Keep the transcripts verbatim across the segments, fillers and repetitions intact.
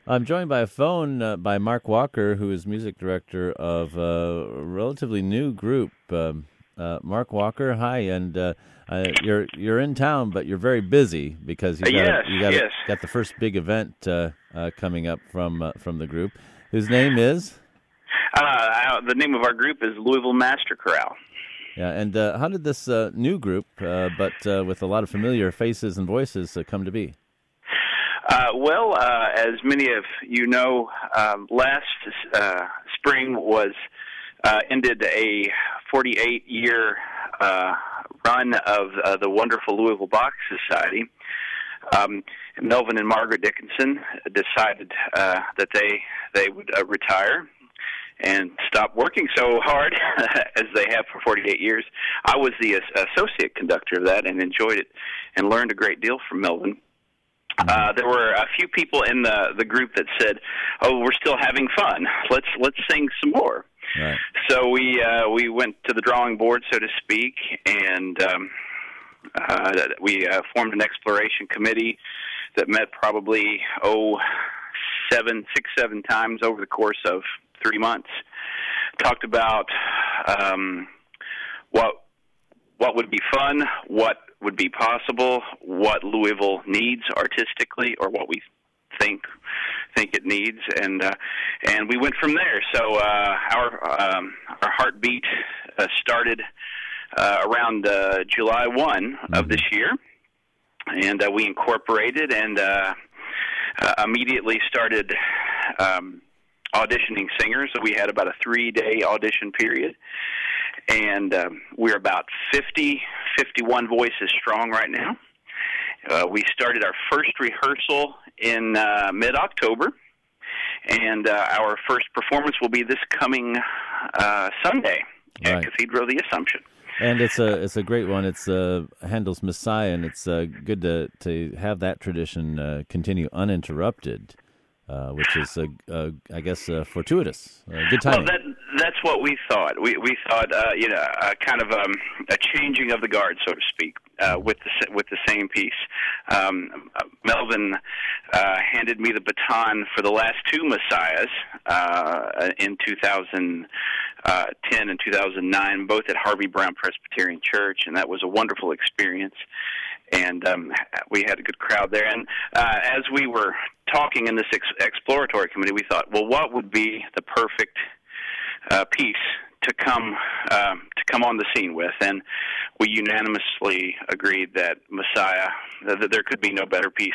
I'm joined by phone uh, by Mark Walker, who is music director of a relatively new group. Um, uh, Mark Walker, hi, and uh, uh, you're you're in town, but you're very busy because you Uh, got a, yes, you got a, yes. got the first big event uh, uh, coming up from uh, from the group, whose name is Uh, the name of our group is Louisville Master Chorale. yeah. And uh, how did this uh, new group, uh, but uh, with a lot of familiar faces and voices, uh, come to be? Uh, well, uh, as many of you know, um, last uh, spring was uh, ended a forty-eight year uh, run of uh, the wonderful Louisville Bach Society. Um, Melvin and Margaret Dickinson decided uh, that they they would uh, retire and stop working so hard as they have for forty-eight years. I was the uh, associate conductor of that and enjoyed it and learned a great deal from Melvin. Uh, there were a few people in the the group that said, "Oh, we're still having fun. Let's let's sing some more." Right. So we uh, we went to the drawing board, so to speak, and um, uh, we uh, formed an exploration committee that met probably oh seven six seven times over the course of three months. Talked about um, what what would be fun, what would be possible, what Louisville needs artistically, or what we think think it needs, and uh, and we went from there. So uh, our um, our heartbeat uh, started uh, around uh, July first mm-hmm. of this year, and uh, we incorporated and uh, uh, immediately started um, auditioning singers. So we had about a three-day audition period. And um, we're about fifty, fifty-one voices strong right now. Uh, we started our first rehearsal in uh, mid-October, and uh, our first performance will be this coming uh, Sunday at Right. Cathedral of the Assumption. And it's a it's a great one. It's uh, Handel's Messiah, and it's uh, good to to have that tradition uh, continue uninterrupted. Uh, which is, uh, uh, I guess, uh, fortuitous. Uh, good timing. Well, that, that's what we thought. We we thought, uh, you know, uh, kind of um, a changing of the guard, so to speak, uh, with the with the same piece. Um, Melvin uh, handed me the baton for the last two Messiahs uh, in two thousand ten and two thousand nine, both at Harvey Brown Presbyterian Church, and that was a wonderful experience. And um, we had a good crowd there. And uh, as we were talking in this ex- exploratory committee, we thought, well, what would be the perfect uh, piece to come um, to come on the scene with? And we unanimously agreed that Messiah, that there could be no better piece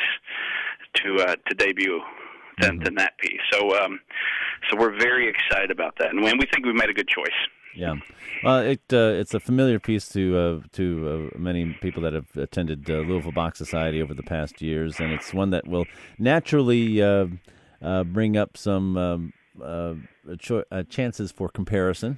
to uh, to debut than, mm-hmm. than that piece. So, um, so we're very excited about that, and we think we've made a good choice. Yeah, well, it uh, it's a familiar piece to uh, to uh, many people that have attended uh, Louisville Bach Society over the past years, and it's one that will naturally uh, uh, bring up some um, uh, cho- uh, chances for comparison.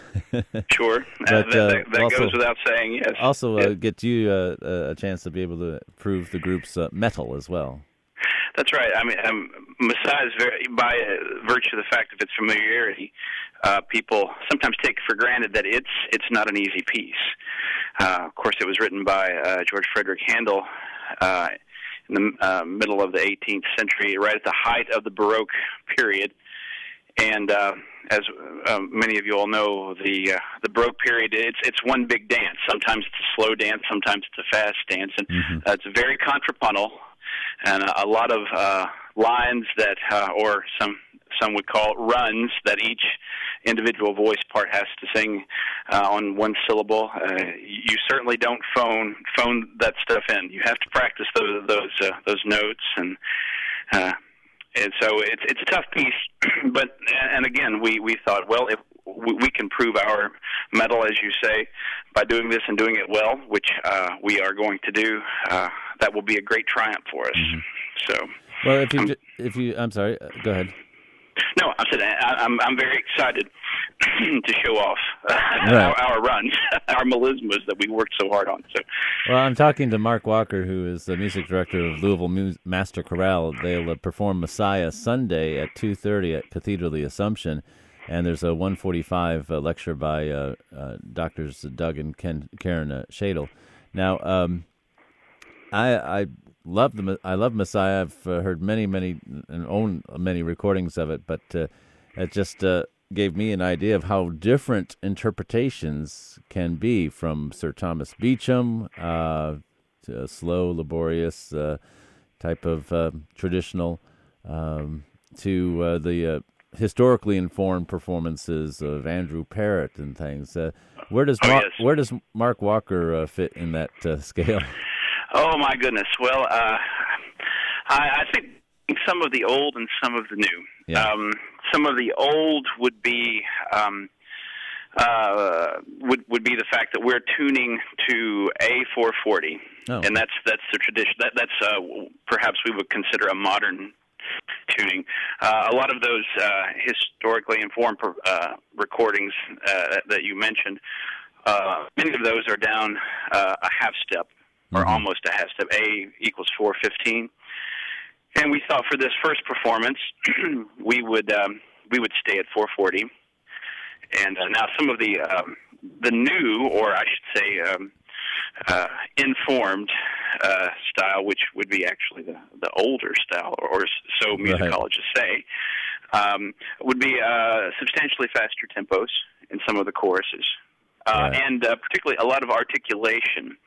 Sure, but, uh, that, that, that also, goes without saying. Yes. Also, yes. Uh, get you uh, a chance to be able to prove the group's uh, metal as well. That's right. I mean, um, Messiah is very, by uh, virtue of the fact of its familiarity, uh, people sometimes take for granted that it's it's not an easy piece. Uh, of course, it was written by uh, George Frederick Handel uh, in the uh, middle of the eighteenth century, right at the height of the Baroque period. And uh, as uh, many of you all know, the uh, the Baroque period, it's it's one big dance. Sometimes it's a slow dance, sometimes it's a fast dance, and mm-hmm. uh, it's very contrapuntal. And a, a lot of uh, lines that, uh, or some some would call runs, that each individual voice part has to sing uh, on one syllable. Uh, you certainly don't phone phone that stuff in. You have to practice those those uh, those notes, and uh, and so it's it's a tough piece. But and again, we we thought, well, if we, we can prove our mettle, as you say, by doing this and doing it well, which uh, we are going to do. Uh, that will be a great triumph for us. Mm-hmm. So, well, if you um, if you, I'm sorry, go ahead. No, I said I, I'm I'm very excited to show off uh, right. our, our runs, our melismas that we worked so hard on. So, well, I'm talking to Mark Walker, who is the music director of Louisville Mus- Master Chorale. They'll uh, perform Messiah Sunday at two thirty at Cathedral of the Assumption, and there's a one forty-five uh, lecture by uh, uh, Doctors Doug and Ken, Karen uh, Shadle. Now, um, I, I love the I love Messiah. I've uh, heard many, many, and own many recordings of it, but uh, it just uh, gave me an idea of how different interpretations can be from Sir Thomas Beecham uh, to a slow, laborious uh, type of uh, traditional um, to uh, the uh, historically informed performances of Andrew Parrott and things. Uh, where does oh, Mark, yes. where does Mark Walker uh, fit in that uh, scale? Oh my goodness! Well, uh, I, I think some of the old and some of the new. Yeah. Um, some of the old would be um, uh, would would be the fact that we're tuning to A four forty, oh. and that's that's the tradition. That that's uh, perhaps we would consider a modern tuning. Uh, a lot of those uh, historically informed uh, recordings uh, that you mentioned, uh, many of those are down uh, a half step. Or Mm-hmm. almost a half step. A equals four fifteen, and we thought for this first performance we would um, we would stay at four forty. And uh, now some of the um, the new, or I should say, um, uh, informed uh, style, which would be actually the the older style, or, or so musicologists say, um, would be uh, substantially faster tempos in some of the choruses, uh, right. and uh, particularly a lot of articulation.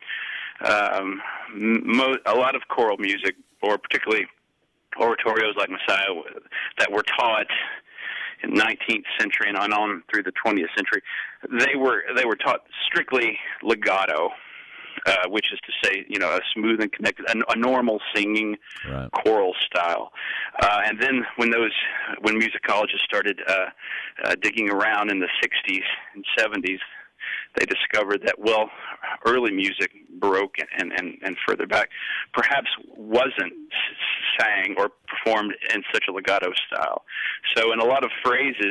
Um, mo- a lot of choral music, or particularly oratorios like Messiah, that were taught in the nineteenth century and on through the twentieth century, they were they were taught strictly legato, uh, which is to say, you know, a smooth and connected, a, a normal singing right. choral style. Uh, and then when those when musicologists started uh, uh, digging around in the sixties and seventies, they discovered that, well, early music, Baroque and, and, and further back, perhaps wasn't sang or performed in such a legato style. So in a lot of phrases,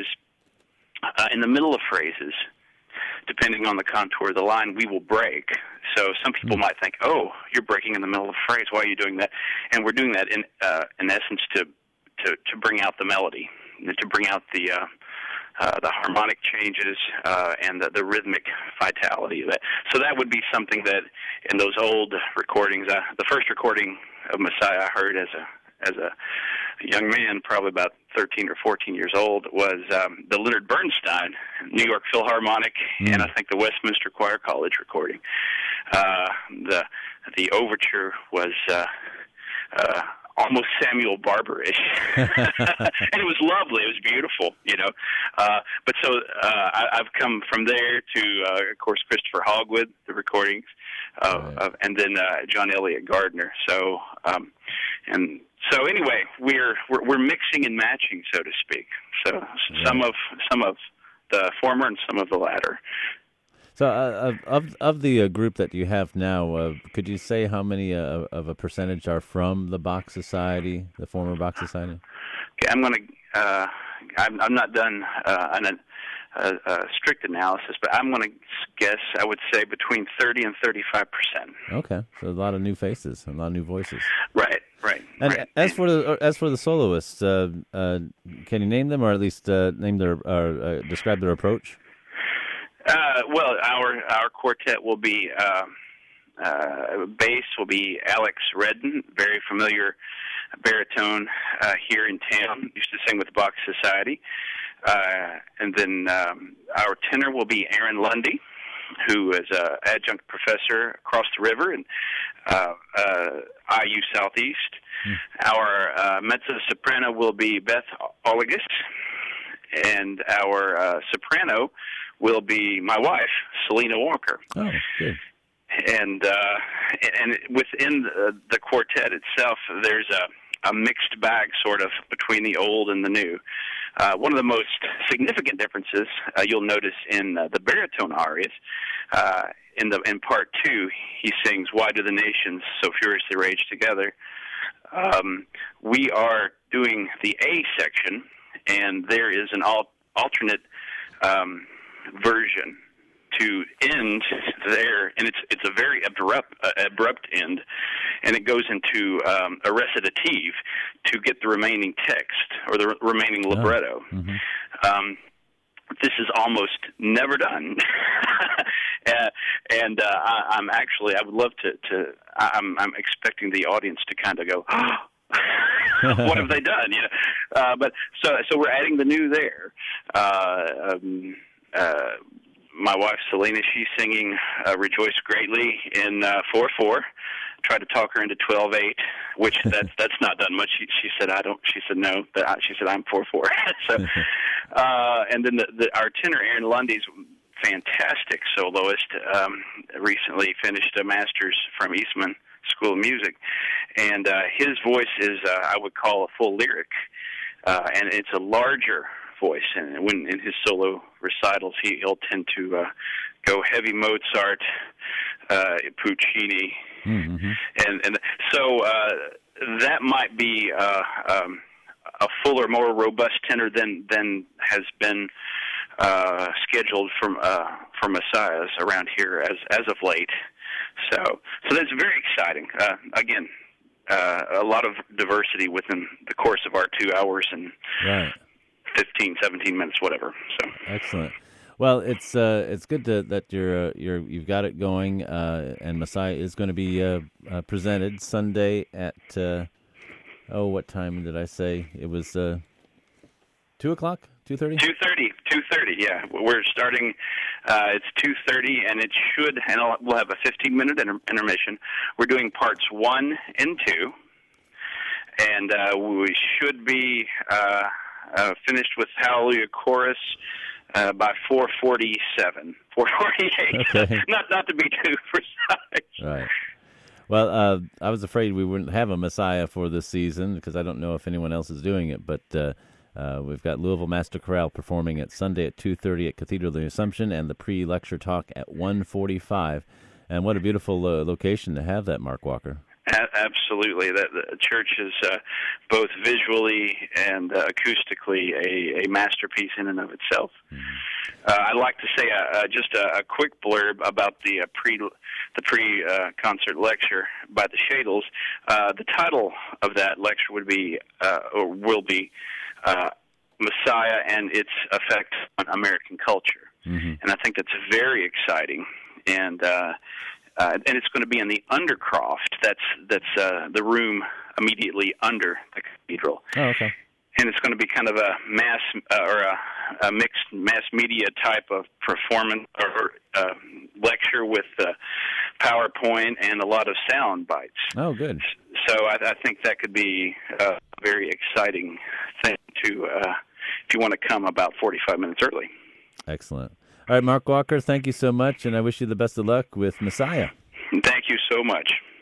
uh, in the middle of phrases, depending on the contour of the line, we will break. So some people mm. might think, oh, you're breaking in the middle of a phrase. Why are you doing that? And we're doing that, in uh, in essence, to, to, to bring out the melody, to bring out the... Uh, Uh, the harmonic changes uh, and the, the rhythmic vitality of that. So that would be something that in those old recordings, uh, the first recording of Messiah I heard as a as a young man, probably about thirteen or fourteen years old, was um, the Leonard Bernstein New York Philharmonic mm. and I think the Westminster Choir College recording. Uh, the the overture was uh, uh, almost Samuel Barber-ish. And it was lovely. It was beautiful, you know. Uh, but so uh, I, I've come from there to, uh, of course, Christopher Hogwood, the recordings, uh, right. of, and then uh, John Elliott Gardner. So, um, and so anyway, we're, we're we're mixing and matching, so to speak. So right. some of some of the former and some of the latter. So, uh, of of the uh, group that you have now, uh, could you say how many uh, of a percentage are from the Bach Society, the former Bach Society? Okay, I'm going to. Uh, I'm, I'm not done uh, an, a, a strict analysis, but I'm going to guess. I would say between thirty and thirty-five percent. Okay, so a lot of new faces, a lot of new voices. Right, right. And right. as for the as for the soloists, uh, uh, can you name them, or at least uh, name their or uh, describe their approach? Uh, well, our our quartet will be uh, uh, bass will be Alex Redden, very familiar baritone uh, here in town. Used to sing with the Bach Society, uh, and then um, our tenor will be Aaron Lundy, who is an adjunct professor across the river in uh, uh, I U Southeast. Mm. Our uh, mezzo soprano will be Beth Olagus, and our uh, soprano will be my wife, Selena Walker. Oh, good. And uh, and within the, the quartet itself, there's a, a mixed bag, sort of, between the old and the new. Uh, one of the most significant differences uh, you'll notice in uh, the baritone arias, uh, in the in part two, he sings "Why Do the Nations So Furiously Rage Together." Um, we are doing the A section, and there is an al- alternate um, version to end there, and it's it's a very abrupt uh, abrupt end, and it goes into um, a recitative to get the remaining text or the re- remaining libretto. Oh. Mm-hmm. Um, this is almost never done, uh, and uh, I, I'm actually, I would love to. to I'm, I'm expecting the audience to kind of go, "What have they done?" You know. Uh, but so, so we're adding the new there. Uh, um, uh, my wife Selena, she's singing uh, "Rejoice Greatly" in uh, four four. Tried to talk her into twelve eight, which that's that's not done much. She, she said, "I don't." She said, "No." That she said, "I'm four four." So, uh, and then the, the, our tenor Aaron Lundy's fantastic soloist. Um, recently finished a master's from Eastman School of Music, and uh, his voice is uh, I would call a full lyric, uh, and it's a larger voice. And when in his solo recitals, he, he'll tend to uh, go heavy Mozart, uh, Puccini. Mm-hmm. And and so uh, that might be uh, um, a fuller, more robust tenor than than has been uh, scheduled from uh, for Messiahs around here as as of late. So so that's very exciting. Uh, again, uh, a lot of diversity within the course of our two hours and right. fifteen, seventeen minutes, whatever. So excellent. Well, it's uh, it's good to, that you're uh, you're you've got it going, uh, and Messiah is going to be uh, uh, presented Sunday at uh, oh, what time did I say? It was uh, two o'clock, two thirty. Two thirty, two thirty. Yeah, we're starting. Uh, it's two thirty, and it should. And I'll, we'll have a fifteen minute inter- intermission. We're doing parts one and two, and uh, we should be uh, uh, finished with Hallelujah Chorus. Uh, by four forty-seven, four forty-eight. Okay. not not to be too precise. Right. Well, uh, I was afraid we wouldn't have a Messiah for this season because I don't know if anyone else is doing it. But uh, uh, we've got Louisville Master Chorale performing at Sunday at two thirty at Cathedral of the Assumption, and the pre-lecture talk at one forty-five. And what a beautiful uh, location to have that, Mark Walker. Absolutely. That the church is uh, both visually and uh, acoustically a, a masterpiece in and of itself. Mm-hmm. Uh, I'd like to say uh, uh, just a, a quick blurb about the uh, pre the pre uh, concert lecture by the Shadles. Uh, the title of that lecture would be uh, or will be uh, Messiah and its effect on American culture, mm-hmm. and I think that's very exciting. And uh, Uh, and it's going to be in the Undercroft. That's that's uh, the room immediately under the cathedral. Oh, okay. And it's going to be kind of a mass uh, or a, a mixed mass media type of performance or uh, lecture with uh, PowerPoint and a lot of sound bites. Oh, good. So I, I think that could be a very exciting thing to uh, if you want to come about forty-five minutes early. Excellent. All right, Mark Walker, thank you so much, and I wish you the best of luck with Messiah. Thank you so much.